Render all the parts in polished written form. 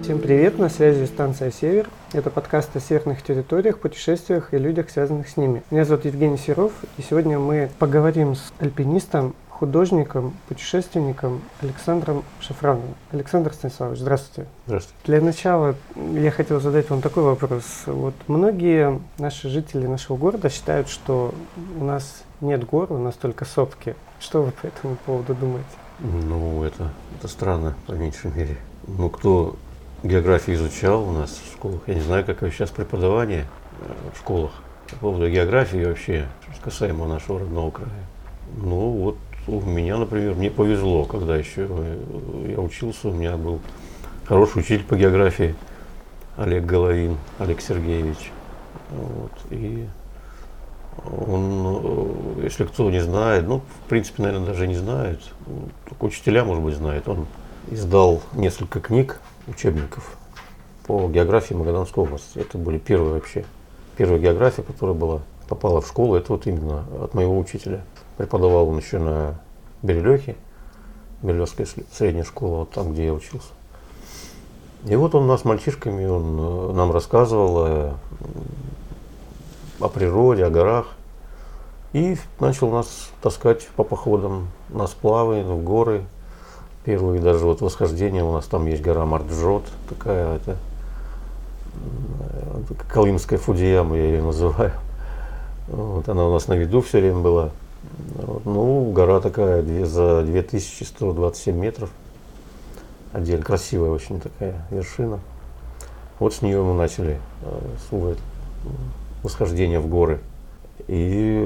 Всем привет, на связи станция «Север». Это подкаст о северных территориях, путешествиях и людях, связанных с ними. Меня зовут Евгений Серов, и сегодня мы поговорим с альпинистом, художником, путешественником Александром Шафрановым. Александр Станиславович, здравствуйте. Здравствуйте. Для начала я хотел задать вам такой вопрос. Вот многие наши жители нашего города считают, что у нас нет гор, у нас только сопки. Что вы по этому поводу думаете? Ну, это странно, по меньшей мере. Ну, кто географию изучал у нас в школах, я не знаю, какое сейчас преподавание в школах по поводу географии вообще, касаемо нашего родного края. Ну, вот у меня, например, мне повезло, когда еще я учился, у меня был хороший учитель по географии Олег Головин, Олег Сергеевич. Вот, и он, если кто не знает, ну, в принципе, наверное, даже не знает, только учителя, может быть, знают, он издал несколько книг, учебников по географии Магаданской области. Это были первая география, которая попала в школу, это вот именно от моего учителя. Преподавал он еще на Берилехе, Берилехская средняя школа, вот там, где я учился. И вот он нас, мальчишками, он нам рассказывал о природе, о горах. И начал нас таскать по походам на сплавы, в горы. Первые даже вот восхождения у нас там есть гора Марджот, такая это Колымская Фудзияма, я ее называю. Вот, она у нас на виду все время была. Вот, ну, гора такая за 2127 метров. Отдельно красивая очень такая вершина. Вот с нее мы начали восхождение в горы. И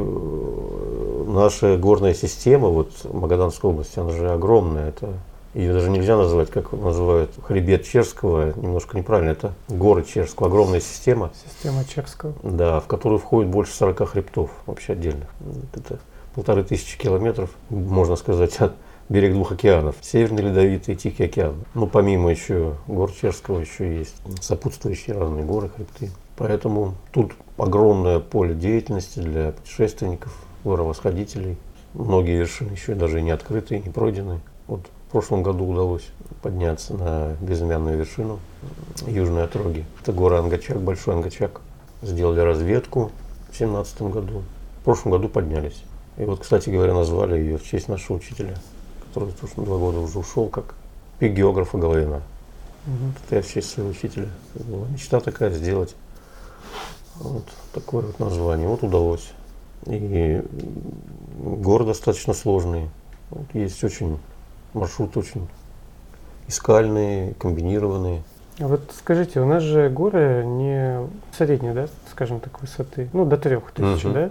наша горная система, вот Магаданской области, она же огромная. Ее даже нельзя назвать, как называют, хребет Черского, немножко неправильно, это горы Черского, огромная система. Система Черского. Да, в которую входит больше 40 хребтов вообще отдельно. Это 1500 километров, можно сказать, от берег двух океанов. Северный Ледовитый и Тихий океан. Ну, помимо еще гор Черского, еще есть сопутствующие разные горы, хребты. Поэтому тут огромное поле деятельности для путешественников, горовосходителей. Многие вершины еще даже и не открыты, не пройдены. Вот в прошлом году удалось подняться на безымянную вершину южной отроги. Это гора Ангачак, Большой Ангачак. Сделали разведку в 2017 году. В прошлом году поднялись. И вот, кстати говоря, назвали ее в честь нашего учителя, который 2 года уже ушел, как пик географа Головина. Это я в честь своего учителя. Была мечта такая сделать. Вот такое вот название. Вот удалось. И горы достаточно сложные. Вот есть маршруты очень и скальные, комбинированные. А вот скажите, у нас же горы не средней, да, скажем так, высоты, ну, до 3000, да?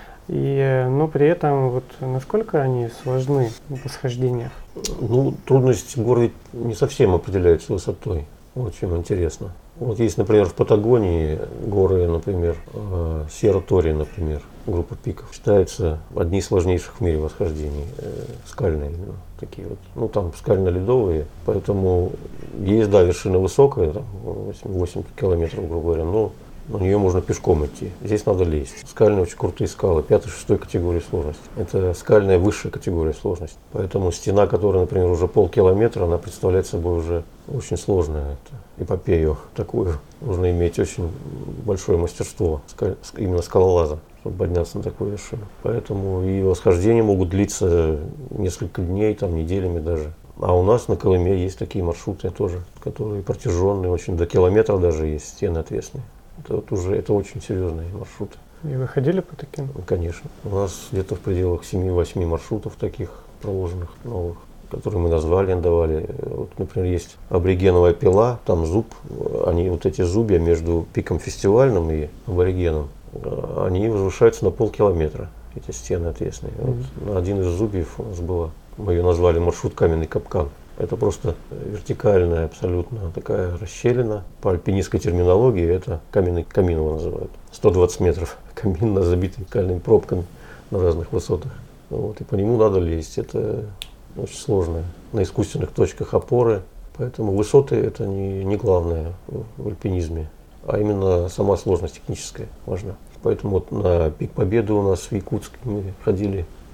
Но при этом вот насколько они сложны в восхождениях? Ну, трудность гор ведь не совсем определяется высотой. Вот чем интересно. Вот есть, например, в Патагонии горы, например, Сьерра-Тори, например, группа пиков, считаются одни из сложнейших в мире восхождений, скальные именно такие вот. Ну, там скально-ледовые, поэтому есть, да, вершина высокая, там 8 километров, грубо говоря, но на нее можно пешком идти. Здесь надо лезть. Скальные очень крутые скалы, 5-6 категории сложности. Это скальная высшая категория сложности. Поэтому стена, которая, например, уже полкилометра, она представляет собой уже очень сложную эпопею такую. Нужно иметь очень большое мастерство именно скалолаза, чтобы подняться на такую вершину. Поэтому и восхождения могут длиться несколько дней, там, неделями даже. А у нас на Колыме есть такие маршруты тоже, которые протяженные, очень до километра даже есть стены отвесные. Это очень серьезные маршруты. И вы ходили по таким? Конечно. У нас где-то в пределах 7-8 маршрутов таких проложенных, новых, которые мы назвали, давали. Вот, например, есть аборигеновая пила, там зуб, вот эти зубья между пиком фестивальным и аборигеном, они возвышаются на полкилометра, эти стены отвесные. Вот, на один из зубьев у нас было, мы ее назвали маршрут «Каменный капкан». Это просто вертикальная абсолютно такая расщелина. По альпинистской терминологии это каменный камин его называют. 120 метров камин, забитый скальными пробками на разных высотах. Вот, и по нему надо лезть. Это очень сложно. На искусственных точках опоры. Поэтому высоты это не главное в альпинизме, а именно сама сложность техническая важна. Поэтому вот на Пик Победы у нас в Якутске мы ходили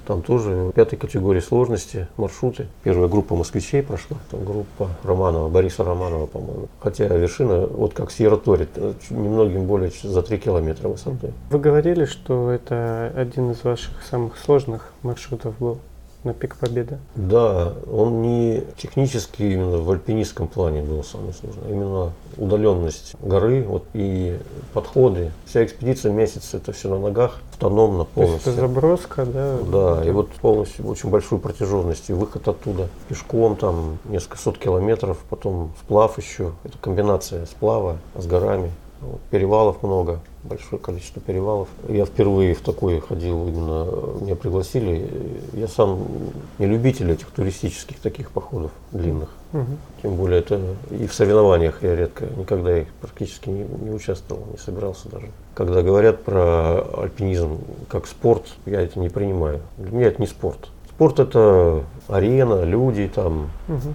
Там тоже 5-й категории сложности маршруты. Первая группа москвичей прошла, там группа Романова, Бориса Романова, по-моему. Хотя вершина, вот как Сьерра-Торе, немногим более за 3 километра высоты. Вы говорили, что это один из ваших самых сложных маршрутов был на Пик Победы. Да, он не технически именно в альпинистском плане был самый сложный, а именно удаленность горы вот, и подходы. Вся экспедиция месяц, это все на ногах, автономно полностью. То есть это заброска, да? Да, и вот полностью очень большую протяженность, и выход оттуда пешком, там несколько сот километров, потом сплав еще, это комбинация сплава с горами. Вот, перевалов много, большое количество перевалов. Я впервые в такой ходил, именно меня пригласили. Я сам не любитель этих туристических таких походов длинных. Тем более это и в соревнованиях я редко, никогда их практически не участвовал, не собирался даже. Когда говорят про альпинизм как спорт, я это не принимаю. Для меня это не спорт. Спорт это арена, люди, там,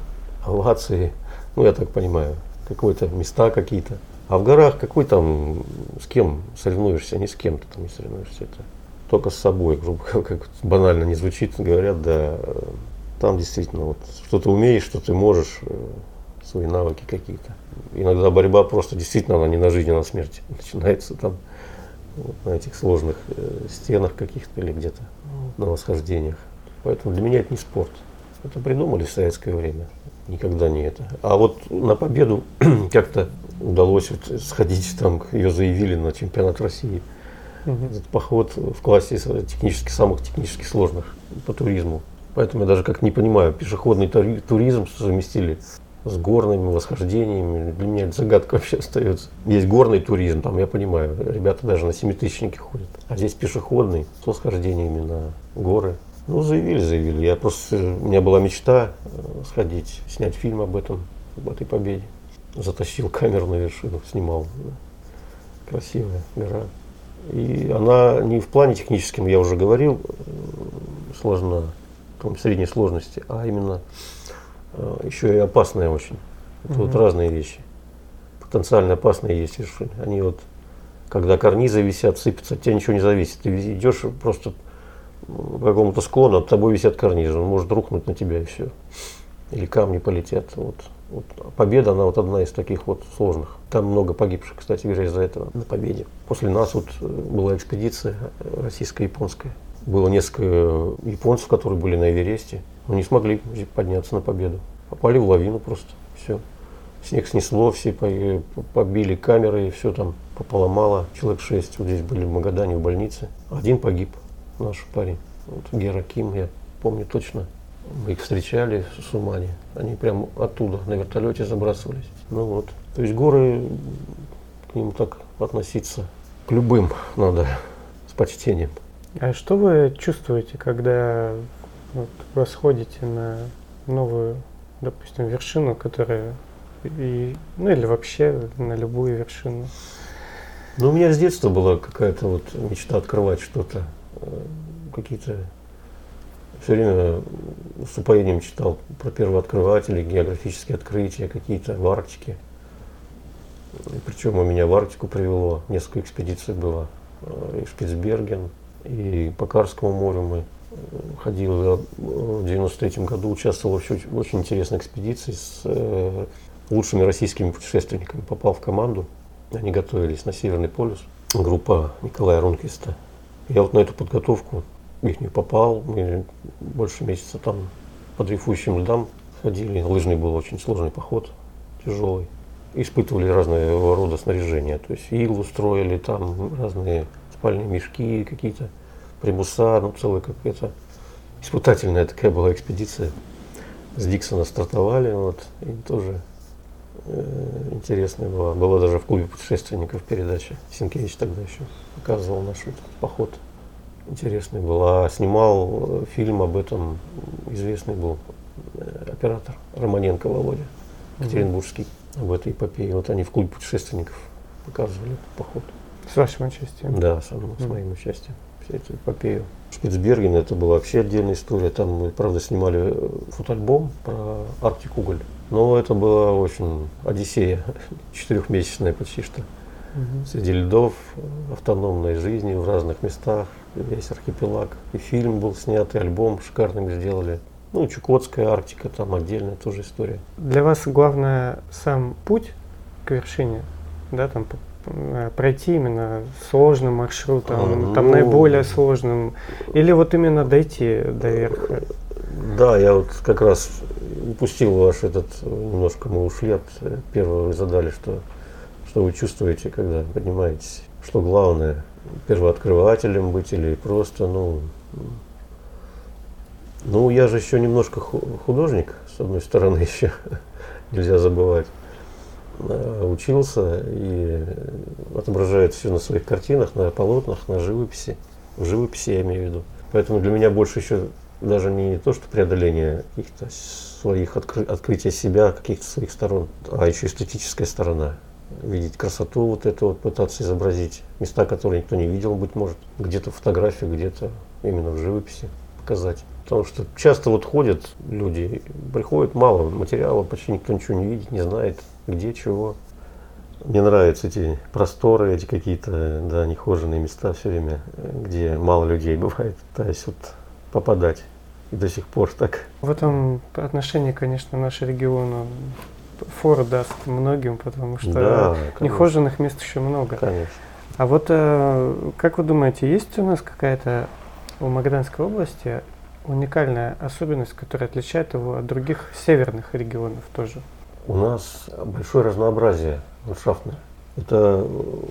овации, ну я так понимаю, какие-то места какие-то. А в горах какой там, с кем соревнуешься, ни с кем ты там не соревнуешься. Это только с собой, грубо говоря, как банально не звучит, говорят, да, там действительно вот что ты умеешь, что ты можешь, свои навыки какие-то. Иногда борьба просто действительно, она не на жизнь, а на смерть начинается там вот, на этих сложных стенах каких-то или где-то на восхождениях. Поэтому для меня это не спорт. Это придумали в советское время. Никогда не это. А вот на победу как-то удалось вот сходить, там ее заявили на чемпионат России. Этот поход в классе технически, самых технически сложных по туризму. Поэтому я даже как не понимаю, пешеходный туризм совместили с горными восхождениями. Для меня это загадка вообще остается. Есть горный туризм, там я понимаю, ребята даже на семитысячники ходят. А здесь пешеходный с восхождениями на горы. Ну, заявили. Я просто, у меня была мечта сходить, снять фильм об этом, об этой победе. Затащил камеру на вершину, снимал. Да. Красивая гора. И она не в плане техническом, я уже говорил, сложна, там, средней сложности, а именно еще и опасная очень. Это вот разные вещи. Потенциально опасные есть вершины. Они вот, когда карнизы висят, сыпятся, от тебя ничего не зависит. Ты идешь просто по какому-то склону, от тобой висят карнизы, он может рухнуть на тебя и все. Или камни полетят. Вот победа, она вот одна из таких вот сложных. Там много погибших, кстати говоря, из-за этого на победе. После нас вот была экспедиция российско-японская. Было несколько японцев, которые были на Эвересте, но не смогли подняться на победу. Попали в лавину просто, все. Снег снесло, все побили камеры, все там пополомало. Человек 6 вот здесь были в Магадане в больнице. Один погиб, наш парень. Вот Гера Ким, я помню точно. Мы их встречали в Сумане. Они прямо оттуда на вертолете забрасывались. Ну вот. То есть горы, к ним так относиться к любым надо с почтением. А что вы чувствуете, когда вот восходите на новую, допустим, вершину, которая ну или вообще на любую вершину? Ну, у меня с детства была какая-то вот мечта открывать что-то, какие-то. Все время с упоением читал про первооткрывателей, географические открытия, какие-то в Арктике. Причем у меня в Арктику привело, несколько экспедиций было, и Шпицберген, и по Карскому морю мы ходили. В 93 году участвовал в очень интересной экспедиции с лучшими российскими путешественниками. Попал в команду, они готовились на Северный полюс, группа Николая Рунквиста. Я вот на эту подготовку их не попал, мы больше месяца там по дрейфующим льдам ходили. Лыжный был очень сложный поход, тяжелый. Испытывали разные рода снаряжения, то есть иглу строили, там разные спальные мешки, какие-то примуса, ну целая какая-то испытательная такая была экспедиция. С Диксона стартовали, вот, и тоже интересная была. Была даже в клубе путешественников передача. Сенкевич тогда еще показывал наш поход. Интересный был. А снимал фильм об этом, известный был оператор Романенко Володя, екатеринбургский, об этой эпопее. Вот они в клубе путешественников показывали этот поход. С вашим участием? Да, с моим участием. Всю эту эпопею. Шпицберген, это была вообще отдельная история. Там мы, правда, снимали фотоальбом про Арктик-Уголь. Но это была очень одиссея, 4-месячная почти что. Среди льдов, автономной жизни в разных местах. весь архипелаг. И фильм был снят, и альбом шикарным сделали. Ну, Чукотская Арктика, там отдельная тоже история. Для вас главное сам путь к вершине, да, там пройти именно сложным маршрутом, там наиболее сложным, или вот именно дойти до верха? Да, я вот как раз упустил ваш немножко мы ушли от первого, вы задали, что вы чувствуете, когда поднимаетесь, что главное, первооткрывателем быть или просто, я же еще немножко художник, с одной стороны, еще нельзя забывать. Учился и отображает все на своих картинах, на полотнах, на живописи. В живописи я имею в виду. Поэтому для меня больше еще даже не то, что преодоление каких-то своих открытия себя, каких-то своих сторон, а еще эстетическая сторона. Видеть красоту вот эту вот, пытаться изобразить. Места, которые никто не видел, быть может. Где-то фотографии, где-то именно в живописи показать. Потому что часто вот ходят люди, приходят мало материала, почти никто ничего не видит, не знает, где, чего. Мне нравятся эти просторы, эти какие-то, да, нехоженные места все время, где мало людей бывает. Пытаюсь вот попадать. И до сих пор так. В этом отношении, конечно, наш регион он фору даст многим, потому что да, нехоженных мест еще много. Конечно. А вот как вы думаете, есть у нас какая-то в Магаданской области уникальная особенность, которая отличает его от других северных регионов тоже? У нас большое разнообразие ландшафтное. Это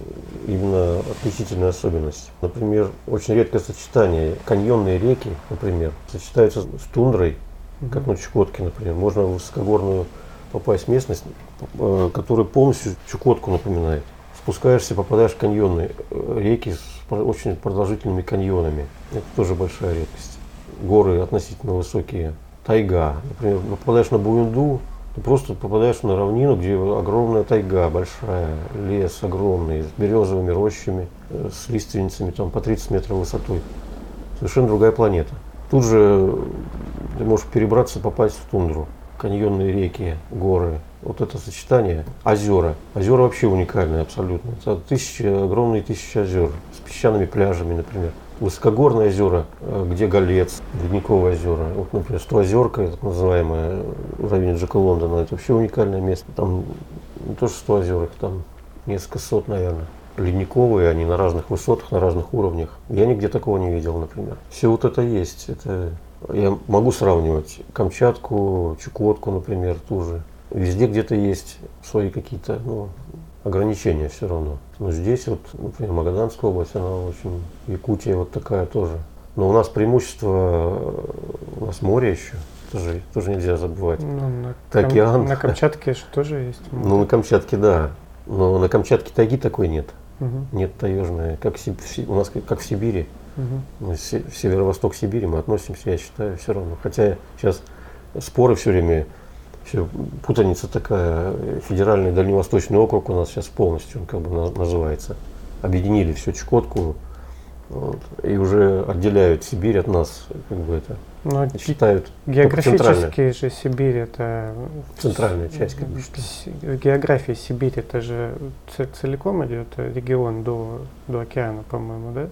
именно отличительная особенность. Например, очень редкое сочетание. Каньонные реки, например, сочетаются с тундрой, как на Чукотке, например. Можно в высокогорную попасть в местность, которая полностью Чукотку напоминает. Спускаешься, попадаешь в каньоны, реки с очень продолжительными каньонами. Это тоже большая редкость. Горы относительно высокие. Тайга. Например, попадаешь на Буюнду, ты просто попадаешь на равнину, где огромная тайга, большая, лес огромный, с березовыми рощами, с лиственницами там, по 30 метров высотой. Совершенно другая планета. Тут же ты можешь перебраться, попасть в тундру. Каньонные реки, горы. Вот это сочетание. Озера. Озера вообще уникальные абсолютно. Это огромные тысячи озер с песчаными пляжами, например. Высокогорные озера, где Голец, Ледниковые озера. Вот, например, Стоозерка, так называемая, в районе Джека Лондона, это вообще уникальное место. Там не то, что Стоозерок, там несколько сот, наверное. Ледниковые, они на разных высотах, на разных уровнях. Я нигде такого не видел, например. Все вот это есть. Это я могу сравнивать Камчатку, Чукотку, например, ту же. Везде где-то есть свои какие-то ограничения все равно. Но здесь вот, например, Магаданская область, она очень, Якутия вот такая тоже. Но у нас преимущество, у нас море еще, тоже нельзя забывать. Океан. На Камчатке же тоже есть море. Ну, на Камчатке, да. Но на Камчатке тайги такой нет. Нет таежной, у нас как в Сибири. В северо-восток Сибири мы относимся, я считаю, все равно. Хотя сейчас споры все время, все путаница такая. Федеральный Дальневосточный округ у нас сейчас полностью, он как бы называется. Объединили всю Чукотку, вот, и уже отделяют Сибирь от нас, как бы это. Но считают географически же Сибирь это центральная часть, как бы, что. География Сибири это же целиком идет регион до океана, по-моему, да?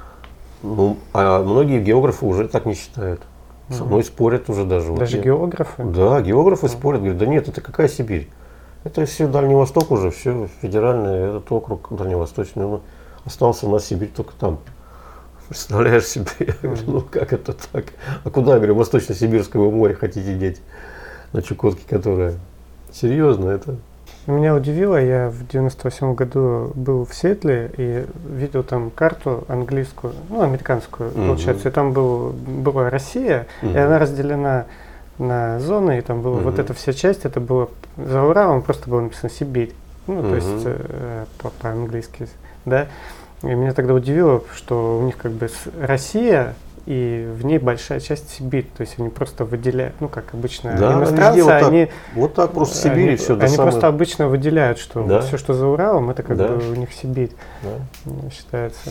Ну, а многие географы уже так не считают. Со мной спорят уже даже. Даже географы? Да, географы спорят, говорят, да нет, это какая Сибирь? Это все Дальний Восток уже, все федеральный, этот округ дальневосточный. Ну, остался у нас Сибирь только там. Представляешь себе? Ну как это так? А куда, я говорю, Восточно-Сибирского моря хотите деть? На Чукотке, которая. Серьезно, это. Меня удивило, я в 98 году был в Сиэтле и видел там карту английскую, американскую, получается, и там была Россия, и она разделена на зоны, и там была вот эта вся часть, это было за Уралом, просто было написано Сибирь, то есть по-английски, да. И меня тогда удивило, что у них как бы Россия, и в ней большая часть Сибирь, то есть они просто выделяют, как обычно да, иностранцы, вот так просто Сибирь и все. Они просто обычно выделяют, что да. все, что за Уралом, это как бы у них Сибирь считается.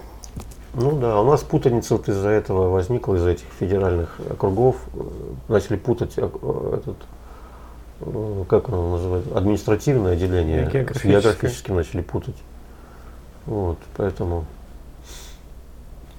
Ну да, у нас путаница вот из-за этого возникла, из-за этих федеральных округов, начали путать как он называется, административное отделение с географическим начали путать. Вот, поэтому.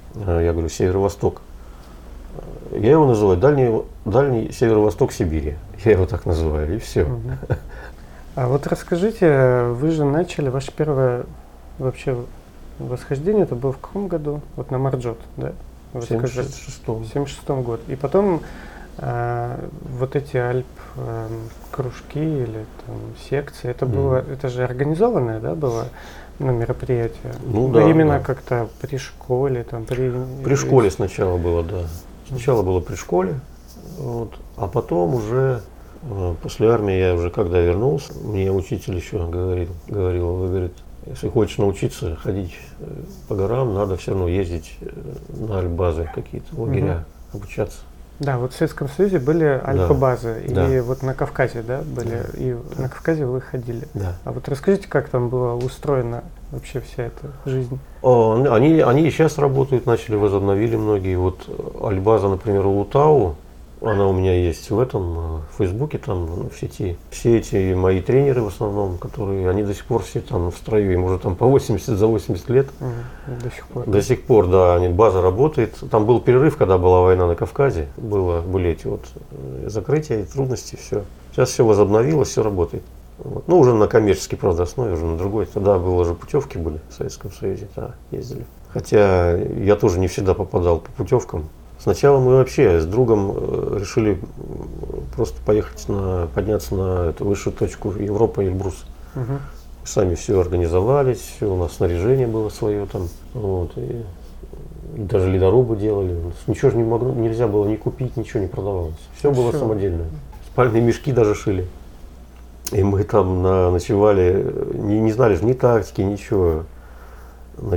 Я говорю, северо-восток. Я его называю дальний северо-восток Сибири. Я его так называю, и все. А вот расскажите, вы же начали ваше первое вообще восхождение, это было в каком году? Вот на Марджот, да? В 76-м год. И потом вот эти кружки или там секции, это было, это же организованное, да, было мероприятие? Ну да. Именно да. как-то при школе, там при школе сначала было, да. Сначала было при школе, вот, а потом уже после армии я уже когда вернулся, мне учитель еще говорил, если хочешь научиться ходить по горам, надо все равно ездить на альбазы какие-то, лагеря, обучаться. Да, вот в Советском Союзе были альфа-базы, да. И вот на Кавказе, да, были, и на Кавказе вы ходили. Да. А вот расскажите, как там была устроена вообще вся эта жизнь? Они и сейчас работают, возобновили многие. Вот альбаза, например, Улутау, она у меня есть в Фейсбуке, там, в сети. Все эти мои тренеры в основном, которые, они до сих пор все там в строю, им уже там по 80 лет. До сих пор. До сих пор, да, база работает. Там был перерыв, когда была война на Кавказе, были эти вот закрытия и трудности, все. Сейчас все возобновилось, все работает. Вот. Ну, уже на коммерческой, правда, основе, уже на другой. Тогда было же путевки были в Советском Союзе, да, ездили. Хотя я тоже не всегда попадал по путевкам. Сначала мы вообще с другом решили просто подняться на эту высшую точку Европы, Эльбрус. Сами все организовались, все, у нас снаряжение было свое там. Вот, и даже ледорубы делали. Ничего же нельзя было ни купить, ничего не продавалось. Все было самодельное. Спальные мешки даже шили. И мы там ночевали, не знали же ни тактики, ничего. На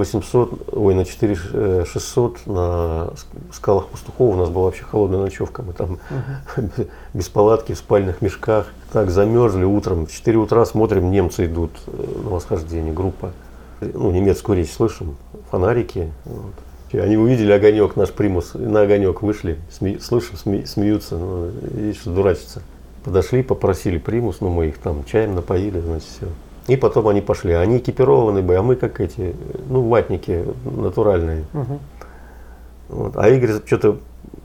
4600 на скалах Пастухова у нас была вообще холодная ночевка. Мы там без палатки, в спальных мешках. Так замерзли утром. В 4 утра смотрим, немцы идут на восхождение, группа. Немецкую речь слышим, фонарики. Вот. Они увидели огонек, наш примус, на огонек вышли, слышим, смеются, видишь, что дурачатся. Подошли, попросили примус, мы их там чаем напоили, значит, все. И потом они пошли. Они экипированы были, а мы как эти, ватники натуральные. Вот. А Игорь что-то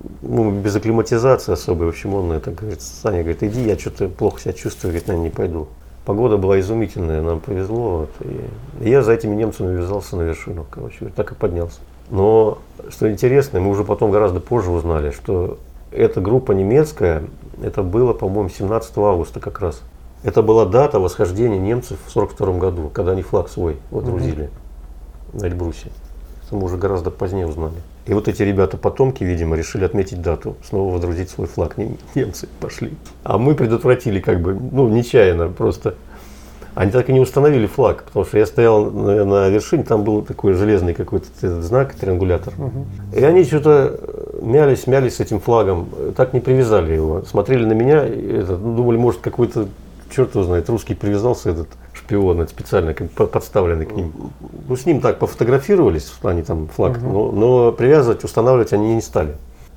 без акклиматизации особой. В общем, он это говорит, Саня говорит, иди, я что-то плохо себя чувствую, говорит, наверное, не пойду. Погода была изумительная, нам повезло. Вот, и я за этими немцами вязался на вершину, говорит, так и поднялся. Но, что интересно, мы уже потом гораздо позже узнали, что эта группа немецкая, это было, по-моему, 17 августа как раз. Это была дата восхождения немцев в 1942 году, когда они флаг свой водрузили на Эльбрусе. Это мы уже гораздо позднее узнали. И вот эти ребята, потомки, видимо, решили отметить дату, снова водрузить свой флаг. Немцы пошли. А мы предотвратили нечаянно просто. Они так и не установили флаг, потому что я стоял на вершине, там был такой железный какой-то знак, триангулятор. И они что-то мялись с этим флагом, так не привязали его. Смотрели на меня, думали, может, какой-то, черт его знает, русский привязался, этот шпион, специально подставленный к ним. С ним так пофотографировались, они там флаг, но привязывать, устанавливать они не стали.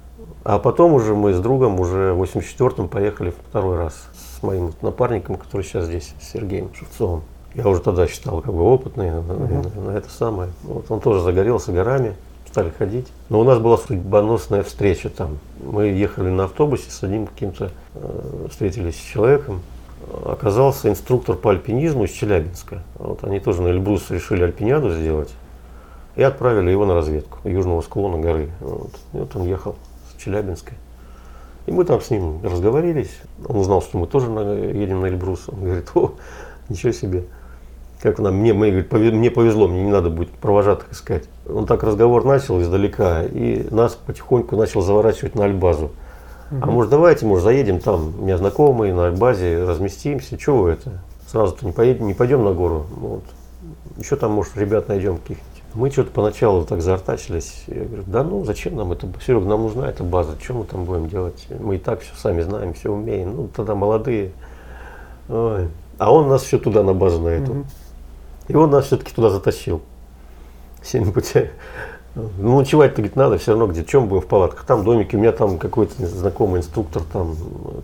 А потом уже мы с другом уже в 84-м поехали второй раз с моим напарником, который сейчас здесь, с Сергеем Шевцовым. Я уже тогда считал опытный на это самое. Вот он тоже загорелся горами, стали ходить. Но у нас была судьбоносная встреча там. Мы ехали на автобусе с одним каким-то, встретились с человеком. Оказался инструктор по альпинизму из Челябинска. Вот они тоже на Эльбрус решили альпиниаду сделать. И отправили его на разведку южного склона горы. И вот он ехал с Челябинска. И мы там с ним разговорились. Он узнал, что мы тоже едем на Эльбрус. Он говорит, ничего себе. Как мне повезло, мне не надо будет провожатых искать. Он так разговор начал издалека и нас потихоньку начал заворачивать на альбазу. А может, давайте, заедем там, у меня знакомые на альбазе, разместимся. Чего вы это? Сразу-то не пойдем на гору. Вот. Еще там, может, ребят найдем каких-нибудь. Мы что-то поначалу так заортачились. Я говорю, зачем нам это? Серега, нам нужна эта база, что мы там будем делать? Мы и так все сами знаем, все умеем. Тогда молодые. Ой. А он нас все туда на базу на эту. И он нас все-таки туда затащил. Всеми путями. Ночевать-то, говорит, надо все равно где-то. Чем будем в палатках? Там домики, у меня там какой-то знакомый инструктор, там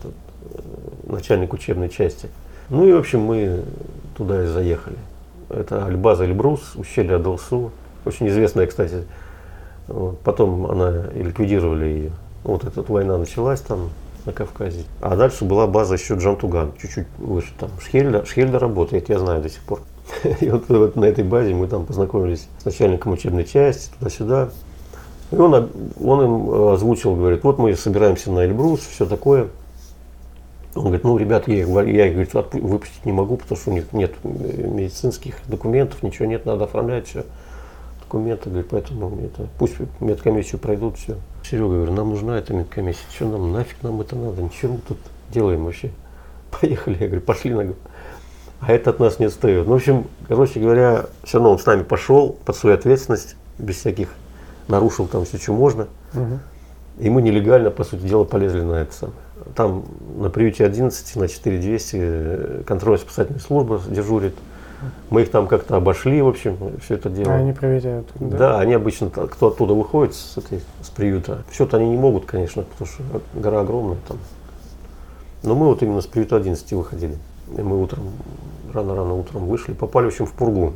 начальник учебной части. И, в общем, мы туда и заехали. Это альбаза Эльбрус, ущелье Адалсу. Очень известная, кстати, Вот. Потом она ликвидировали ее. Вот эта война началась там на Кавказе. А дальше была база еще Джантуган, чуть-чуть выше там. Шхельда работает, я знаю до сих пор. И вот на этой базе мы там познакомились с начальником учебной части, туда-сюда. И он им озвучил, говорит, вот мы собираемся на Эльбрус, все такое. Он говорит, ну, ребят, я их, говорит, выпустить не могу, потому что у них нет медицинских документов, ничего нет, надо оформлять все. Документы, говорит, поэтому пусть медкомиссию пройдут, все. Серега, говорю, нам нужна эта медкомиссия, что нам, нафиг нам это надо, ничего мы тут делаем вообще. Поехали, я говорю, пошли на. А это от нас не отстает. Ну, в общем, короче говоря, все равно он с нами пошел под свою ответственность, без всяких, нарушил там все, что можно. И мы нелегально, по сути дела, полезли на это самое. Там на приюте 11, на 4200 контрольно-спасательная служба дежурит. Мы их там как-то обошли, в общем, все это дело. А они проверяют? Да, они обычно, кто оттуда выходит с приюта, в они не могут, конечно, потому что гора огромная там. Но мы вот именно с приюта 11 выходили. И мы утром, рано-рано утром вышли, попали, в общем, в пургу.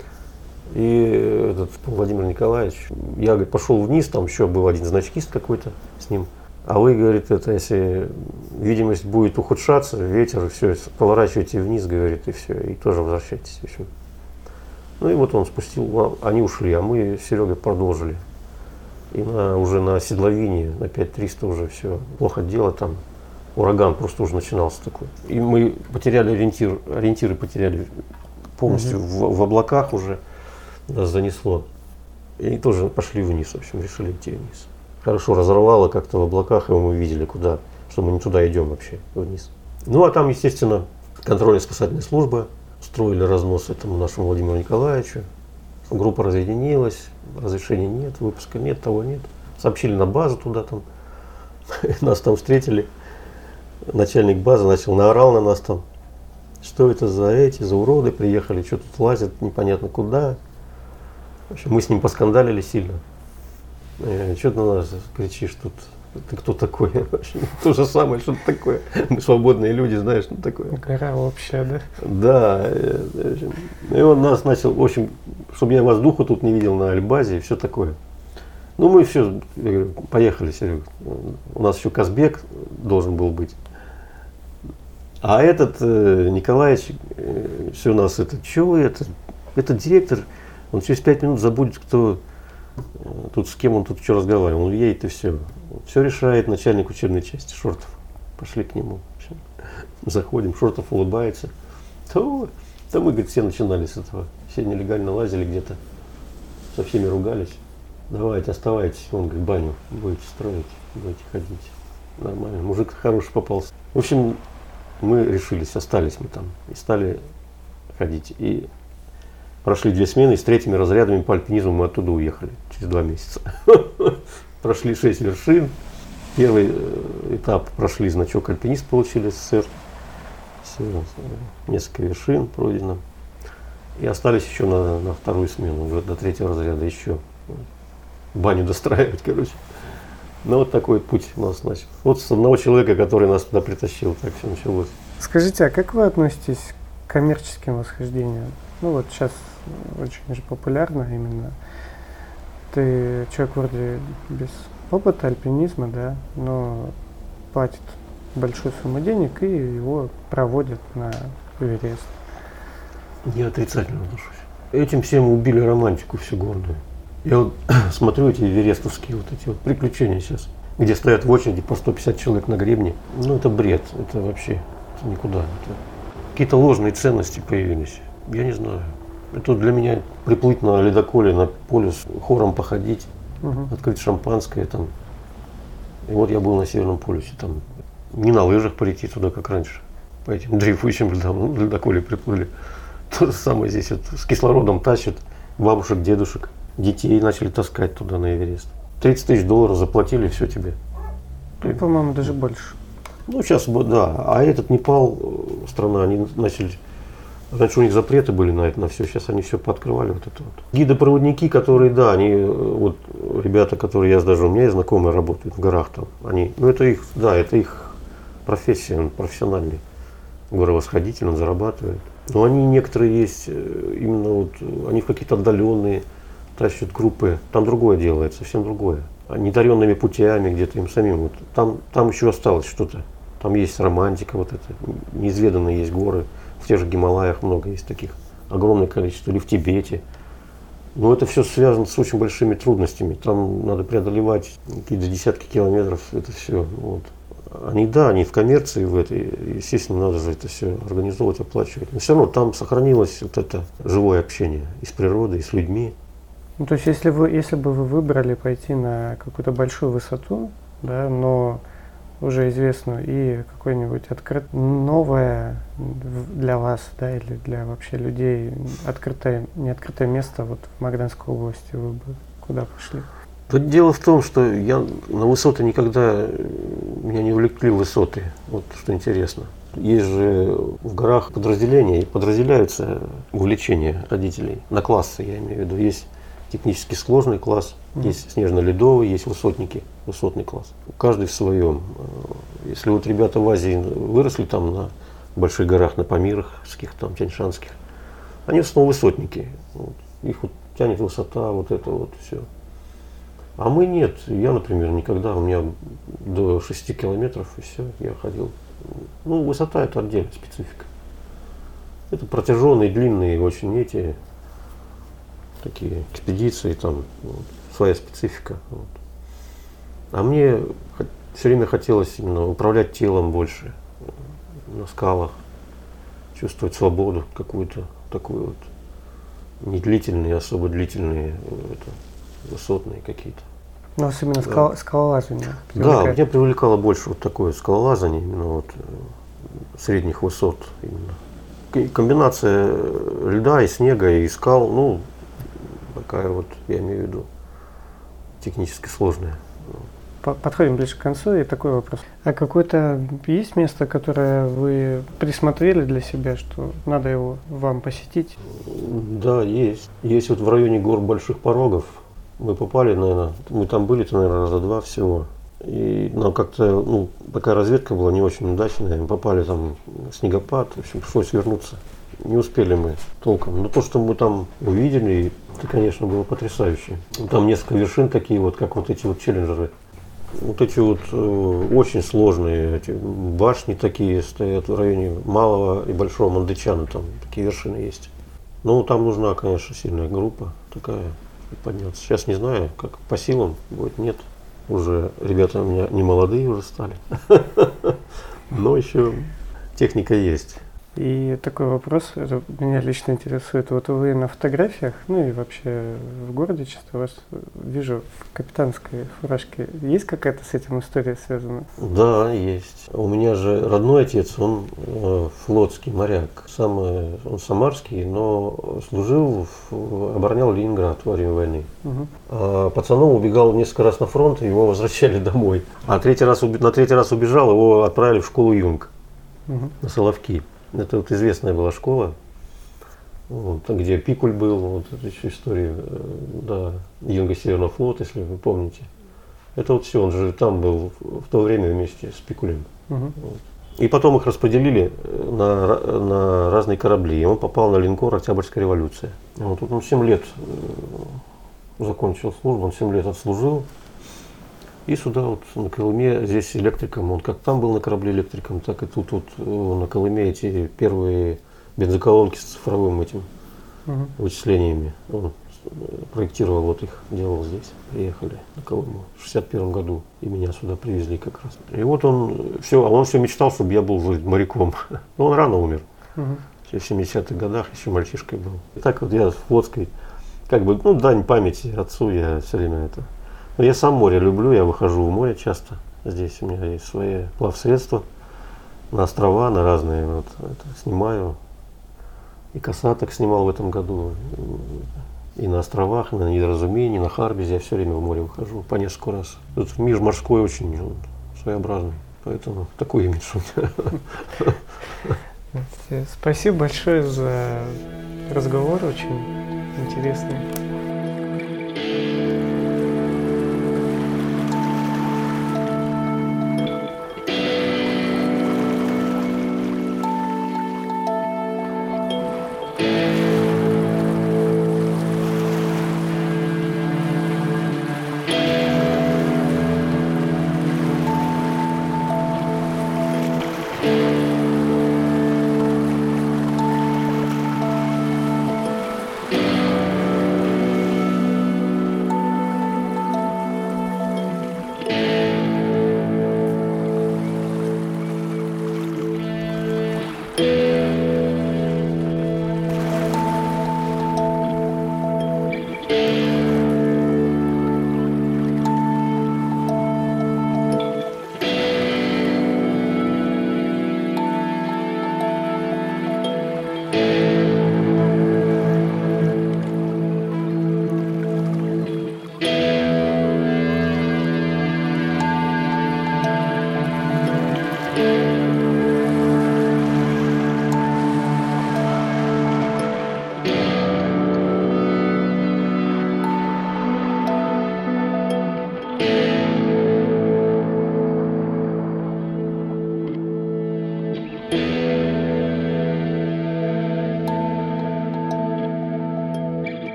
И этот Владимир Николаевич, я, говорит, пошел вниз, там еще был один значкист какой-то с ним. А вы, говорит, это если видимость будет ухудшаться, ветер, все, поворачивайте вниз, говорит, и все, и тоже возвращайтесь. В общем. Ну и вот он спустил, они ушли, а мы с Серегой продолжили. И уже на седловине, на 5300 уже все, плохо дело там. Ураган просто уже начинался такой. И мы потеряли ориентиры потеряли полностью в облаках уже, нас занесло. И тоже пошли вниз, в общем, решили идти вниз. Хорошо разорвало как-то в облаках, и мы видели, куда, что мы не туда идем вообще, вниз. Ну, а там, естественно, контрольно-спасательная служба, строили разнос этому нашему Владимиру Николаевичу. Группа разъединилась, разрешения нет, выпуска нет, того нет. Сообщили на базу туда, там, нас там встретили. Начальник базы наорал на нас там, что это за уроды приехали, что тут лазят, непонятно куда. В общем, мы с ним поскандалили сильно. Что ты на нас кричишь тут? Ты кто такой? То же самое, что ты такое. Мы свободные люди, знаешь, что такое. Гора общая, да? Да. И он нас начал, в общем, чтобы я воздуха тут не видел на альбазе и все такое. Ну, мы все, я говорю, поехали, Серега. У нас еще Казбек должен был быть. А этот Николаевич, все у нас, это директор, он через 5 минут забудет, кто тут с кем он тут что разговаривал. Он едет и все. Все решает начальник учебной части Шортов. Пошли к нему. Заходим, Шортов улыбается. То мы, говорит, все начинали с этого. Все нелегально лазили где-то. Со всеми ругались. Давайте, оставайтесь. Он говорит, баню будете строить, будете ходить. Нормально. Мужик хороший попался. В общем, мы решились, остались мы там. И стали ходить. И прошли 2 смены, и с 3-ми разрядами по альпинизму мы оттуда уехали через 2 месяца. Прошли 6 вершин. Первый этап прошли, значок альпинист получили СССР. Несколько вершин пройдено. И остались еще на 2-ю смену, уже до 3-го разряда еще. Баню достраивать, короче. Ну вот такой путь у нас начал. Вот с одного человека, который нас туда притащил, так все началось. Скажите, а как вы относитесь к коммерческим восхождениям? Ну вот сейчас очень же популярно именно. Ты человек вроде без опыта альпинизма, да, но платит большую сумму денег и его проводят на Эверест. Я отрицательно отношусь. Этим всем убили романтику всю гордую. Я вот смотрю эти эверестовские вот эти вот приключения сейчас, где стоят в очереди по 150 человек на гребне. Ну это бред, это вообще это никуда. Какие-то ложные ценности появились. Я не знаю. Это для меня приплыть на ледоколе, на полюс, хором походить, открыть шампанское там. И вот я был на Северном полюсе, там не на лыжах прийти туда, как раньше. По этим дрейфующим ледоколе приплыли. То же самое здесь вот, с кислородом тащат бабушек, дедушек, детей начали таскать туда на Эверест. $30 000 заплатили, все тебе. Ну, по-моему, даже больше. Ну, сейчас, да. А этот Непал, страна, они начали. Раньше у них запреты были на это, на все. Сейчас они все пооткрывали вот это вот. Гиды-проводники, которые, да, они, вот ребята, которые у меня есть знакомые, работают в горах там. Они, ну, это их, да, это их профессия, он профессиональный горовосходитель, он зарабатывает. Но они некоторые есть, именно вот, они в какие-то отдаленные тащат группы, там другое делается, совсем другое. А недаренными путями где-то им самим. Вот, там еще осталось что-то. Там есть романтика, вот это, неизведанные есть горы. В тех же Гималаях много есть таких, огромное количество, или в Тибете. Но это все связано с очень большими трудностями. Там надо преодолевать какие-то десятки километров, это все. Вот. Они в коммерции в этой, естественно, надо же это все организовывать, оплачивать. Но все равно там сохранилось вот это живое общение и с природой, и с людьми. Ну, то есть, если бы вы выбрали пойти на какую-то большую высоту, да, но уже известную, и какое-нибудь новое для вас, да, или для вообще людей неоткрытое место вот в Магаданской области, вы бы куда пошли? Тут дело в том, что я на высоты меня не увлекли высоты, вот что интересно. Есть же в горах подразделения, и подразделяются увлечения родителей на классы, я имею в виду. Есть технически сложный класс, есть снежно-ледовый, есть высотники, высотный класс. Каждый в своем. Если вот ребята в Азии выросли там на больших горах, на Памирских, там, Тяньшанских, они в основном высотники. Вот. Их вот тянет высота, вот это вот все. А мы нет. Я, например, никогда, у меня до 6 километров, и все, я ходил. Ну, высота — это отдельная специфика. Это протяженные, длинные очень эти такие экспедиции, там вот, своя специфика. Вот. А мне все время хотелось именно управлять телом больше, на скалах, чувствовать свободу какую-то, такую вот, не длительные, особо длительные, высотные какие-то. У вас именно скалолазание? Да, меня привлекало больше вот такое скалолазание, именно вот средних высот именно. Комбинация льда и снега и скал, ну, такая вот, я имею в виду, технически сложная. Подходим ближе к концу, и такой вопрос. А какое-то есть место, которое вы присмотрели для себя, что надо его вам посетить? Да, есть. Есть вот в районе гор Больших Порогов. Мы попали, наверное, мы там были-то, наверное, раза два всего. И нам как-то, ну, такая разведка была не очень удачная. Мы попали там в снегопад, в общем, пришлось вернуться. Не успели мы толком. Но то, что мы там увидели, это, конечно, было потрясающе. Там несколько вершин такие вот, как вот эти вот челленджеры. Вот эти вот очень сложные эти башни такие стоят в районе Малого и Большого Мандычана, там такие вершины есть. Ну, там нужна, конечно, сильная группа такая подняться. Сейчас не знаю, как по силам будет, нет. Уже ребята у меня не молодые уже стали, но еще техника есть. И такой вопрос, это меня лично интересует. Вот вы на фотографиях, ну и вообще в городе часто вас вижу в капитанской фуражке. Есть какая-то с этим история связана? Да, есть. У меня же родной отец, он флотский моряк. Сам он самарский, но служил, оборонял Ленинград во время войны. А пацаном убегал несколько раз на фронт, его возвращали домой. А на третий раз убежал, его отправили в школу Юнг на Соловки. Это вот известная была школа, вот, где Пикуль был, вот это еще история, да, Юнго-Северного флота, если вы помните. Это вот все, он же там был в то время вместе с Пикулем. Вот. И потом их распределили на разные корабли, и он попал на линкор «Октябрьская революция». Вот тут он 7 лет закончил службу, он 7 лет отслужил. И сюда вот на Колыме, здесь электриком, он как там был на корабле электриком, так и тут вот на Колыме эти первые бензоколонки с цифровым этим вычислениями. Он проектировал, вот их делал здесь, приехали на Колыму в 61 году, и меня сюда привезли как раз. И вот он все мечтал, чтобы я был уже моряком, но он рано умер, в 70-х годах, еще мальчишкой был. И так вот я с флотской, как бы, ну, дань памяти отцу, я все время это... Но я сам море люблю, я выхожу в море часто. Здесь у меня есть свои плавсредства на острова, на разные. Вот, это снимаю. И касаток снимал в этом году. И на островах, и на Недоразумении, на Харбизе. Я все время в море выхожу по несколько раз. Тут мир морской очень своеобразный. Поэтому такой имидж у меня. Спасибо большое за разговор, очень интересный.